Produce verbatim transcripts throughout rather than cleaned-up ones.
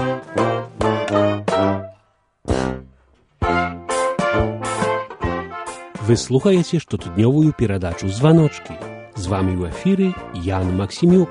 Вы слухаеце штотыднёвую перадачу «Званочкі». З вами ў эфіры Ян Максімюк.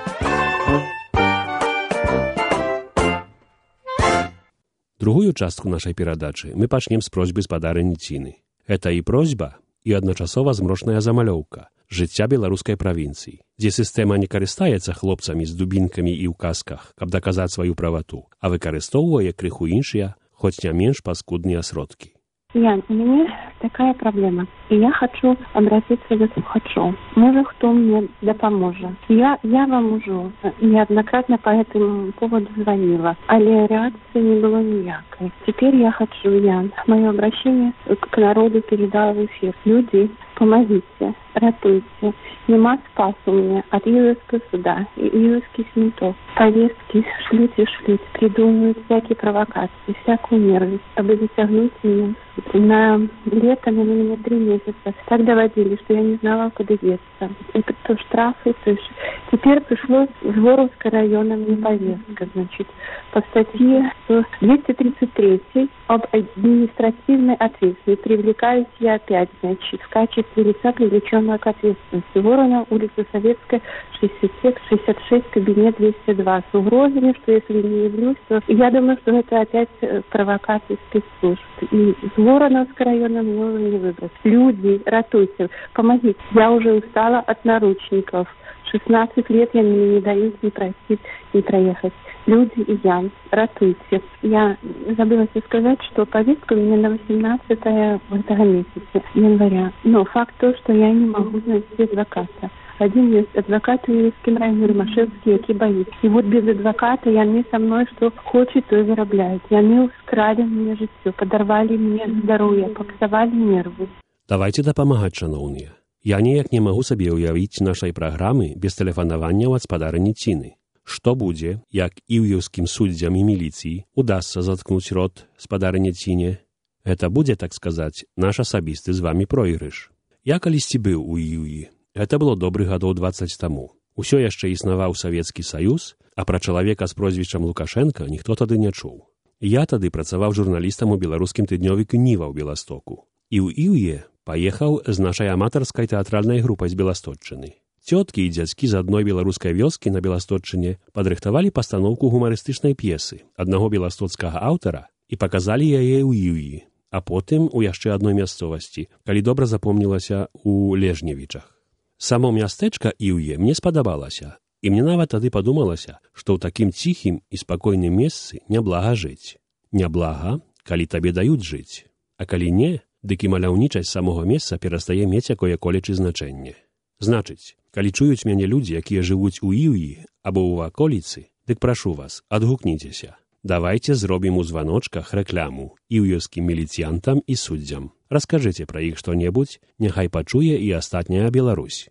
Другую частку нашай перадачы мы пачнем з просьбы спадарыні Ціны. Гэта і просьба, і адначасова змрошная замалёўка жыцця беларускай правінцыі, дзе сістэма не карыстаецца хлопцамі з дубінкамі і ў касках, каб даказаць сваю правату, а выкарыстоўвае крыху іншыя, хоць не менш паскудныя сродкі. Ян, у меня такая проблема, и я хочу обратиться к слухачу. Может, кто мне допоможет. Я, я вам уже неоднократно по этому поводу звонила, але реакции не было никакой. Теперь я хочу, Ян, мое обращение к народу передала в эфир. Люди, помогите, ратуйте. Нема спасу мне от Ивовского суда и Ивовских ментов. Повестки шлют и шлют, придумывают всякие провокации, всякую нервность, чтобы затягнуть меня в суд. На лето на меня три месяца так доводили, что я не знала, куда деться. Это то штрафы, то есть. Теперь пришлось в Воровском районе мне повестка, значит, по статье двести тридцать три об административной ответственности. Привлекаюсь я опять, значит, в качестве лица, привлеченного к ответственности. Ворона, улица Советская, шестьдесят шесть, кабинет двести два. С угрозами, что если не явлюсь, то я думаю, что это опять провокация спецслужб. И с Вороновского района мне уже не выбрать. Люди, ратуйте, помогите. Я уже устала от наручников. шестнадцать лет я мне не дают ни простить, ни проехать. Люди и я, ратуйте. Я забыла тебе сказать, что повестка у меня на восемнадцатое этого месяца, января. Но факт то, что я не могу найти адвоката. Один есть адвокат в Ивовском районе, Ромашевский, який боится. И вот без адвоката яны со мной что хочет, то и вырабляют. Яны ускрали мне жыццё, подорвали мне здоровье, попсовали нервы. Давайте дапамагаць, шановныя. Я ніяк не магу сабе ўявіць нашай праграмы без тэлефанаванняў ад спадарыні Ціны. Што будзе, як іўеўскім суддзям і міліцыі удасца заткнуць рот спадарыні Ціне? Гэта будзе, так сказаць, наш асабісты з вамі пройгрыш. Я калісьці быў у Іўі. Гэта было добрых гадоў дваццаць таму. Усё яшчэ існаваў Савецкі Саюз, а пра чалавека з прозвішчам Лукашенка ніхто тады не чуў. Я тады працаваў журналістам у беларускім тыднёвіку «Ніва» ў Беластоку. І ў Іўе паехаў з нашай аматарскай тэатральнай групай з Беластотчыны. Цёткі і дзядзькі з адной беларускай вёскі на Беластотчыне падрыхтавалі пастаноўку гумарыстычнай п'есы аднаго беластоцкага аўтара і паказалі яе ў Іўі, а потым у яшчэ адной мясцовасці, калі добра запомнілася у Лежневічах. Само мястэчка Іўе мне спадабалася, і мне нават тады падумалася, што ў такім ціхім і спакойным месцы няблага жыць. Няблага, калі табе даюць жыць, а калі не, дык і маляўнічасць самога месца перастае мець якое-колечы значэнне. Значыць, калі чуюць мяне людзі, якія жывуць у Іўі або ў ваколіцы, дык прашу вас, адгукніцеся. Давайце зробім у званочках рэкляму іўеўскім міліцыянтам і суддзям. Раскажыце пра іх што-небудзь, няхай пачуе і астатняя Беларусь.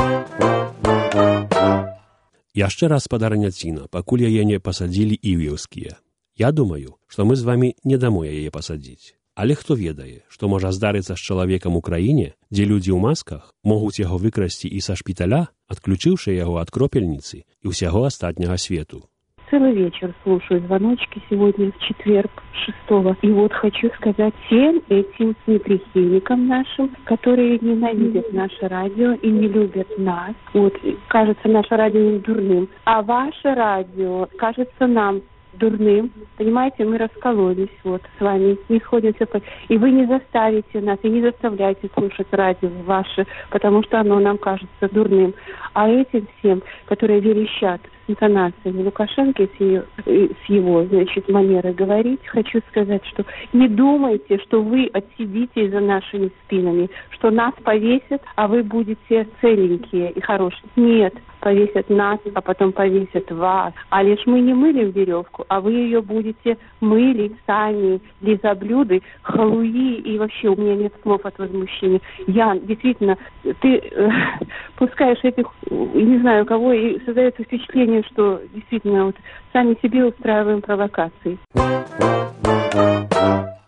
Яшчэ раз спадарыня Ціна, пакуль яе не пасадзілі іўеўскія. Я думаю, што мы з вамі не дамо яе пасадзіць. Але хто ведае, што можа здарыцца з чалавекам у краіне, дзе людзі ў масках могуць яго выкрасці і са шпіталя, адключыўшы яго ад кропельніцы і ўсяго астатняга свету. Целый вечер слушаю звоночки сегодня в четверг, шестого. И вот хочу сказать всем этим неприхильникам нашим, которые ненавидят наше радио и не любят нас. Вот, кажется, наше радио дурным. А ваше радио кажется нам дурным. Понимаете, мы раскололись вот с вами, не сходимся. И вы не заставите нас, и не заставляйте слушать радио ваше, потому что оно нам кажется дурным. А этим всем, которые верещат с интонациями Лукашенко, с, ее, с его, значит, манерой говорить, хочу сказать, что не думайте, что вы отсидите за нашими спинами, что нас повесят, а вы будете целенькие и хорошие. Нет, повесят нас, а потом повесят вас. А лишь мы не мылим веревку, а вы ее будете мылить сами, лизоблюды, халуи, и вообще у меня нет слов от возмущения. Ян, действительно, ты э, пускаешь этих, не знаю кого, и создается впечатление, что действительно вот сами себе устраиваем провокации.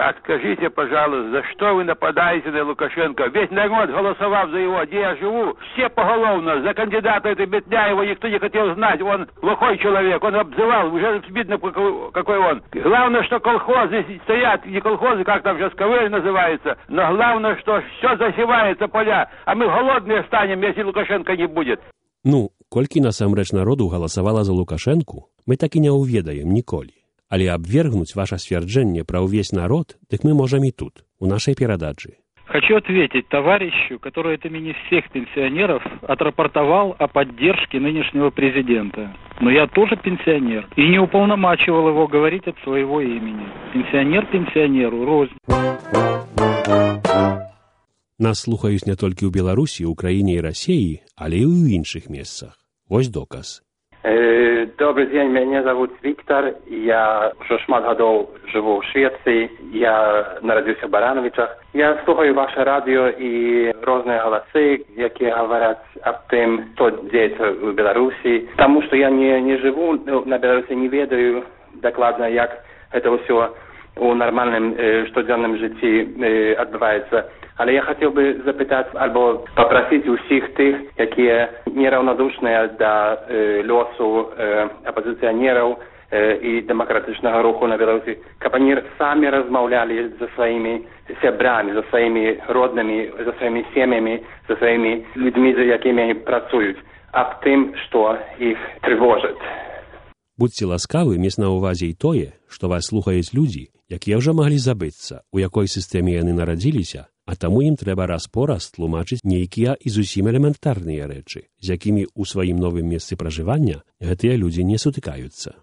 А скажите, пожалуйста, за что вы нападаете на Лукашенко? Весь народ, голосовав за его, где я живу, все поголовно, за кандидата этой Бетляева никто не хотел знать. Он плохой человек, он обзывал, уже видно, какой он. Главное, что колхозы стоят, не колхозы, как там сейчас КВЛ называется, но главное, что все засевается поля, а мы голодные станем, если Лукашенко не будет. Ну, колькі насамрэч народу галасавала за Лукашэнку, мы так і не ўведаем ніколі. Але абвергнуць ваша сцвярджэнне пра ўвесь народ, дык мы можам і тут, у нашай перадачы. Хочу ответить товарищу, который от имени всех пенсионеров отрапортовал о поддержке нынешнего президента. Но я тоже пенсионер и не уполномачивал его говорить от своего имени. Пенсионер пенсионеру рознь. Нас слухаюць не толькі ў Беларусі, Украіне і Расіі, але і ў іншых месцах. Вось доказ. Добрый день, меня зовут Виктор, я уже шмат годов живу в Швеции, я народился в Барановичах. Я слухаю ваше радио и разные голосы, которые говорят об том, что деется в Беларуси. Потому что я не, не живу на Беларуси, не ведаю докладно, как это все у нормальном э, штоденном житті э, відбувається. Але я хотів би запитати або попросити усіх тих, які неравнодушні до э, льосу э, опозиціонерів э, і демократичного руху на Білорусі, щоб вони самі розмовляли зі своїми сябрами, зі своїми родними, зі своїми сім'ями, зі своїми людьми, з якими вони працюють, об тим, що їх тривожить. Будьце ласкавы мець на ўвазе і тое, што вас слухаюць людзі, якія ўжо маглі забыцца, у якой сістэме яны нарадзіліся, а таму ім трэба раз-пораз тлумачыць нейкія і зусім элементарныя рэчы, з якімі ў сваім новым месцы пражывання гэтыя людзі не сутыкаюцца.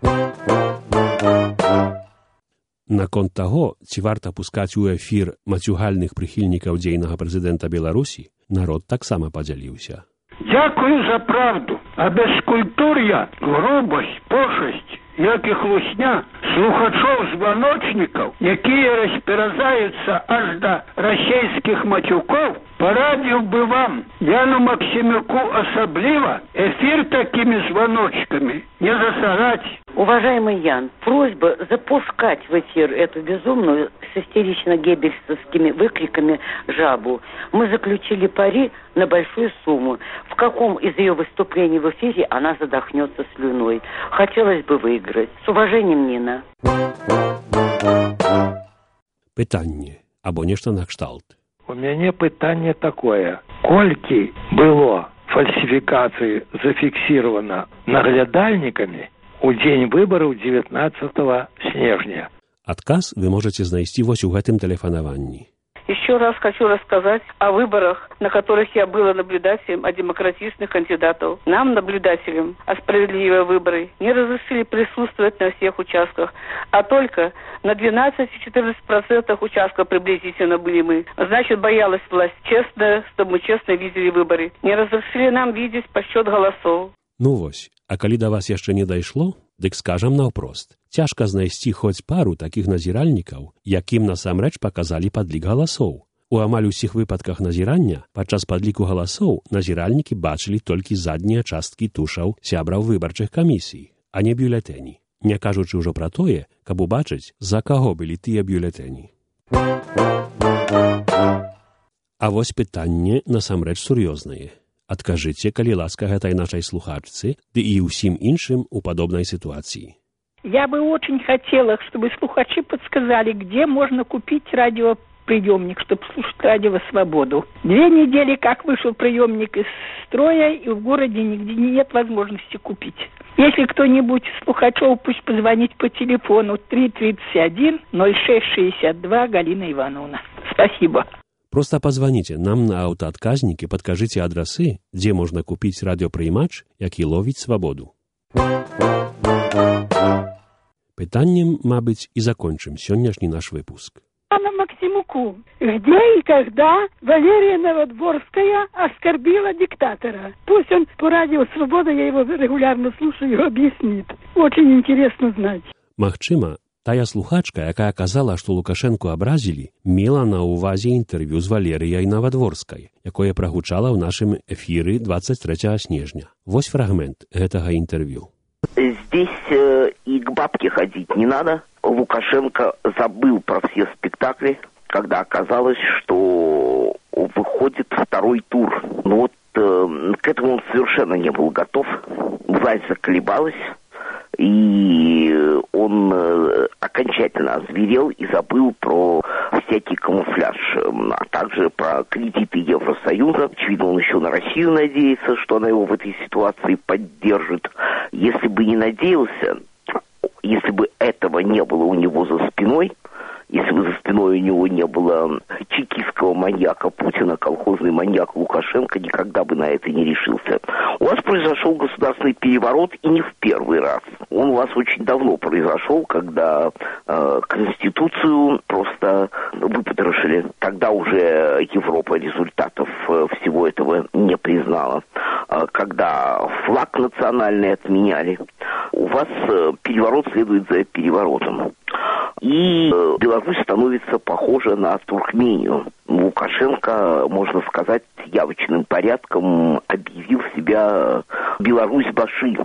Наконт таго, ці варта пускаць у эфір мацюгальных прыхільнікаў дзейнага прэзідэнта Беларусі, народ таксама падзяліўся. Дякую за правду, а бескультур'я, грубость, пошесть, як і хлусня, слухачоў-званочнікаў, якія распіразаюцца аж да расейскіх матюкоў, парадзіў бы вам, Яну Максимюку асабліва, эфир такими звоночками не засорать. Уважаемый Ян, просьба запускать в эфир эту безумную с истерично-геббельсовскими выкриками жабу. Мы заключили пари на большую сумму. В каком из ее выступлений в эфире она задохнется слюной? Хотелось бы выиграть. С уважением, Нина. Пытанне, або нешта накшталт. У мяне пытанне такое. Колькі было фальсификаций зафиксировано наглядальниками у дзень выбораў девятнадцатого снежня? Адказ вы можете знайсці вось у гэтым тэлефанаванні. Еще раз хочу рассказать о выборах, на которых я была наблюдателем, о демократичных кандидатов. Нам, наблюдателям, о справедливые выборы не разрешили присутствовать на всех участках, а только на двенадцать-четырнадцать процентов участков приблизительно были мы. Значит, боялась власть честная, чтобы мы честно видели выборы. Не разрешили нам видеть подсчет голосов. Ну вось, а калі да вас яшчэ не дайшло, дык скажам наўпрост. Цяжка знайсці хоць пару такіх назіральнікаў, якім насамрэч паказалі падлік галасоў. У амаль усіх выпадках назірання падчас падліку галасоў назіральнікі бачылі толькі заднія часткі тушаў сябраў выбарчых камісій, а не бюлетэні, не кажучы ўжо пра тое, каб убачыць, за каго былі тыя бюлетэні. А вось пытанне насамрэч сур'ёзнае. Адкажыце, калі ласка, гэтай нашай слухачцы, ды і ўсім іншым у падобнай ситуации. Я бы очень хотела, чтобы слухачи подсказали, где можно купить радиоприемник, чтобы слушать радио «Свободу». Две недели как вышел приемник из строя, и в городе нигде нет возможности купить. Если кто-нибудь из слухачев, пусть позвонит по телефону три тридцать один ноль шесть шестьдесят два, Галина Ивановна. Спасибо. Просто позвоните нам на аўтаадказнікі, падкажыце адрасы, дзе можна купіць радыёпрыймач, які ловіць свабоду. Пытаннем, мабыць, и закончим сённяшні наш выпуск. Анна Максимуку, где и когда Валерия Новодворская оскорбила диктатора? Пусть он по радио «Свобода», я его регулярно слушаю, объяснит. Очень интересно знать. Магчыма, тая слухачка, якая казала, што Лукашэнку абразілі, мела на ўвазе інтэрв'ю з Валерыяй Навадворскай, якое прагучала ў нашым эфіры двадцать третьего снежня. Вось фрагмент гэтага інтэрв'ю. Здесь э, и к бабке ходить не надо. Лукашенко забыл про все спектакли, когда оказалось, что выходит второй тур. Но вот э, к этому он совершенно не был готов. Власть заколебалась, и он э, окончательно озверел и забыл про всякий камуфляж, а также про кредиты Евросоюза. Очевидно, он еще на Россию надеется, что она его в этой ситуации поддержит. Если бы не надеялся, если бы этого не было у него за спиной, если бы за спиной у него не было чекистского маньяка Путина, колхозный маньяк Лукашенко никогда бы на это не решился. У вас произошел государственный переворот, и не в первый раз. Он у вас очень давно произошел, когда э, Конституцию просто выпотрошили. Тогда уже Европа результатов э, всего этого не признала. Э, когда флаг национальный отменяли. У вас э, переворот следует за переворотом. И э, Беларусь становится похожа на Туркмению. Лукашенко, можно сказать, явочным порядком объявил себя Беларусь-Баши.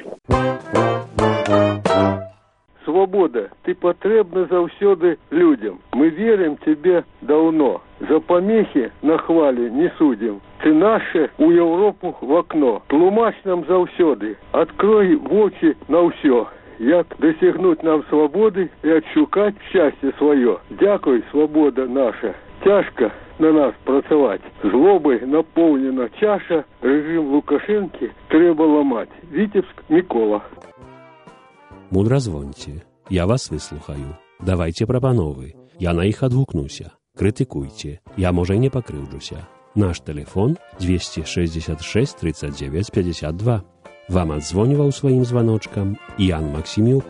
Свобода, ти потрібна завсёды людям. Мы верим тебе давно. За помехи на хвалі не судим. Ты наше у Европу в окно. Тлумач нам завсёды. Открой вочі на всё. Як досягнуть нам свободы и отшукать счастье свое. Дякуй, свобода наша. Тяжко на нас працевать. Злобой наполнена чаша. Режим Лукашенки треба ламать. Витебск, Микола. Мудра звоньте. Я вас выслухаю. Давайте прапановы. Я на іх адгукнуся. Крытыкуйте. Я, можа, не пакрыўджуся. Наш телефон двести шестьдесят шесть тридцать девять пятьдесят два. Вам адзвоніваў сваім званочкам Ян Максімюк.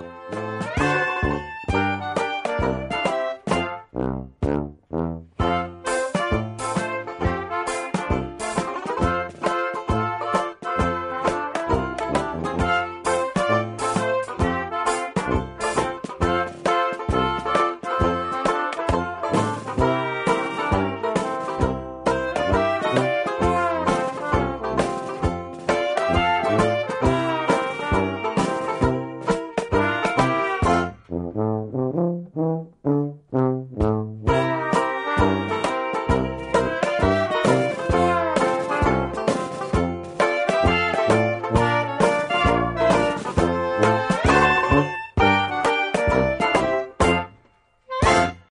Mm-hmm.